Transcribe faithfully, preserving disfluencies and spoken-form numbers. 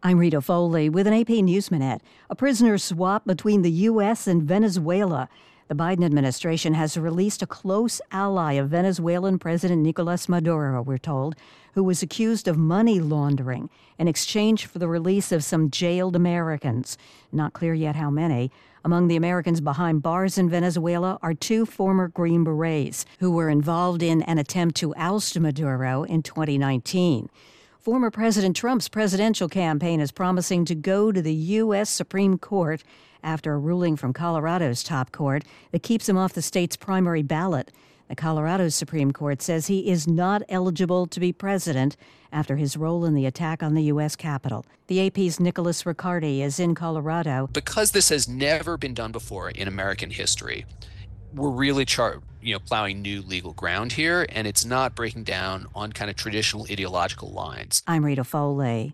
I'm Rita Foley with an A P News Minute. A prisoner swap between the U S and Venezuela. The Biden administration has released a close ally of Venezuelan President Nicolas Maduro, we're told, who was accused of money laundering in exchange for the release of some jailed Americans. Not clear yet how many. Among the Americans behind bars in Venezuela are two former Green Berets who were involved in an attempt to oust Maduro in twenty nineteen. Former President Trump's presidential campaign is promising to go to the U S Supreme Court after a ruling from Colorado's top court that keeps him off the state's primary ballot. The Colorado Supreme Court says he is not eligible to be president after his role in the attack on the U S Capitol. The A P's Nicholas Riccardi is in Colorado. Because this has never been done before in American history, we're really char- you know, plowing new legal ground here, and it's not breaking down on kind of traditional ideological lines. I'm Rita Foley.